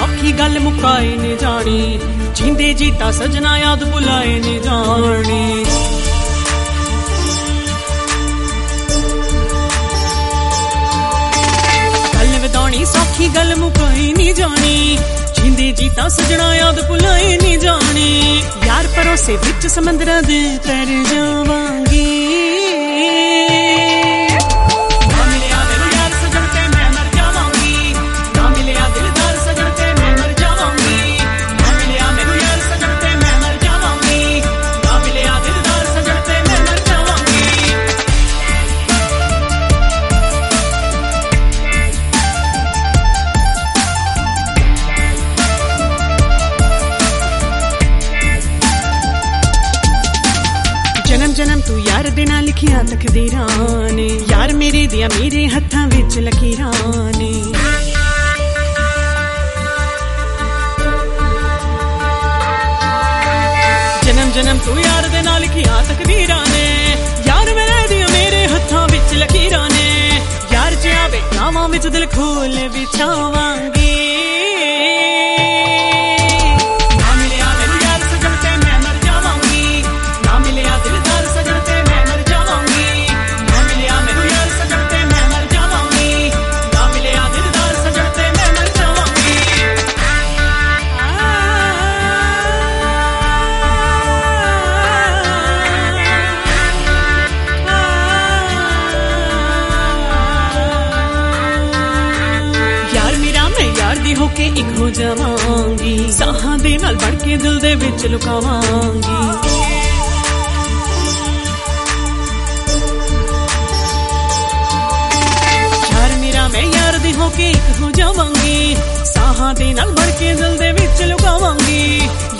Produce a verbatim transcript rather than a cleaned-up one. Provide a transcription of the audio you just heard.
सौखी गल मुकाए ने जानी, जींदे जीता सजना याद बुलाए ने जानी। गल वधानी सौखी गल मुकाई नहीं जानी, जींदे जीता सजना याद बुलाए नहीं जानी। यार भरोसे विच समंदरा दे तर जावांगी, जन्म जन्म तू यार दे नाल लिखिया तकदीरां ने, यार मेरे दिया मेरे हत्थां विच लकीरां ने। जन्म जन्म तू यार दे नाल लिखिया तकदीरां ने, यार मेरे दिया मेरे हत्थां विच लकीरां ने। यार जे आवे रावां विच दिल खोल बिछावांगी, होके एक हो जावांगी, साहां दे नाल बढ़ के दिल दे विच लुकावांगी। यार मेरा मैं यार दी होके एक हो जावांगी, साहां दे नाल बढ़ के दिल दे विच लुकावांगी।